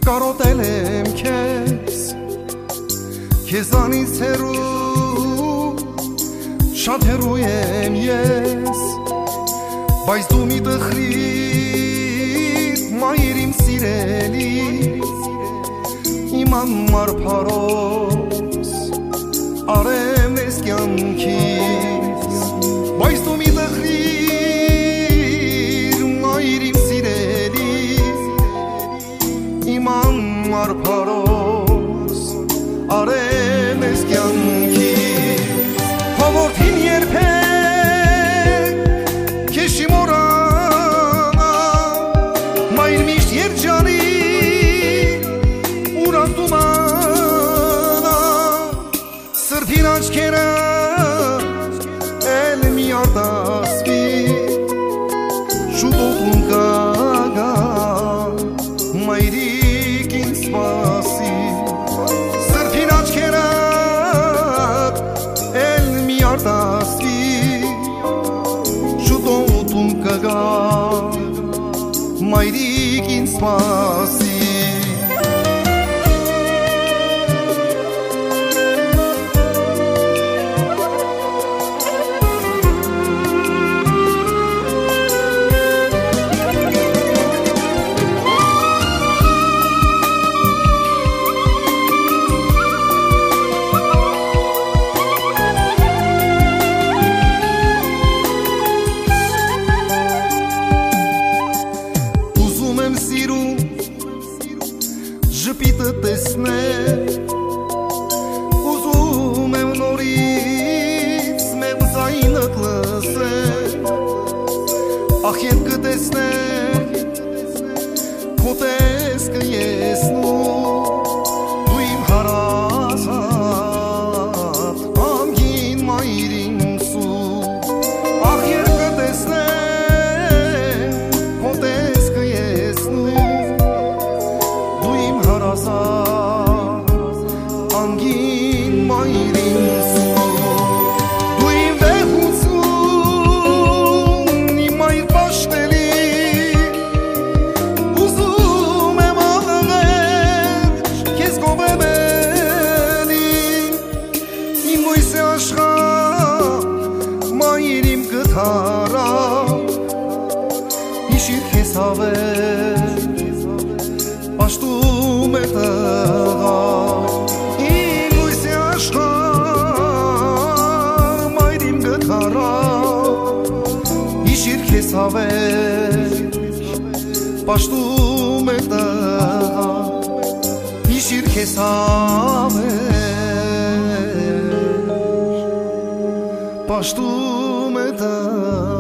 կարոտել եմ քեզանից հեռու, շատ հեռու եմ ես, բայց դու մի տխրիր, մայր իմ սիրելիս, իմ անմար փարոս, արեմ ես կյանքից, բայց դու մի տխրիր, մայր իմ սիրելիս, իմ անմար փարոս, արեմ ես կյանքից, հովորդին երբեք քեզ չի մոռանա, մայր միշտ երջանի ուրախտումանա, սրտին աչքերը էլ մի արտասվի, շուտով տուն կգա, մայրիկ ինձ սպասի, սրտին աչքերը էլ մի արտասվի, շուտով տուն կգա, մայրիկ ինձ սպասի։ Ժպիտը տեսնել, ուզում եմ նորից մեր ձայնդ լսել, ախ երբ կտեսնել քո տեսքը եսնում, դու իմ հարազատ անգին մայր իմ սուրբ, ախ երբ կտեսնել քո տեսքը եսնում, անգին մայր ինձ դու իմ վեհություն իմ մայր պաշտելի ուզում եմ աղաղել քեզ գովելի իմ լույսի աշխարհ մայր իմ կթարա հիշիր քեզ հավեր պաշտում է տղա իմ լույսի աշխարհ մայր իմ գթարա հիշիր քեզ հավեր պաշտում է տղա հիշիր քեզ հավեր պաշտում է տղա